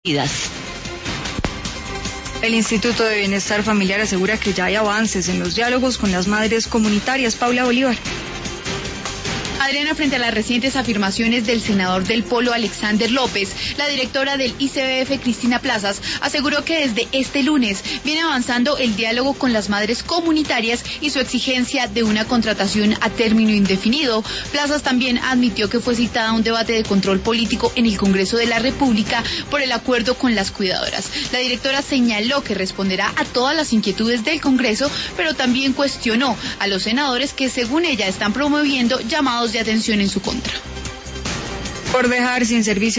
El Instituto de Bienestar Familiar asegura que ya hay avances en los diálogos con las madres comunitarias. Paula Bolívar. Adriana, frente a las recientes afirmaciones del senador del Polo Alexander López, la directora del ICBF, Cristina Plazas, aseguró que desde este lunes viene avanzando el diálogo con las madres comunitarias y su exigencia de una contratación a término indefinido. Plazas también admitió que fue citada a un debate de control político en el Congreso de la República por el acuerdo con las cuidadoras. La directora señaló que responderá a todas las inquietudes del Congreso, pero también cuestionó a los senadores que, según ella, están promoviendo llamados de atención en su contra. Por dejar sin servicio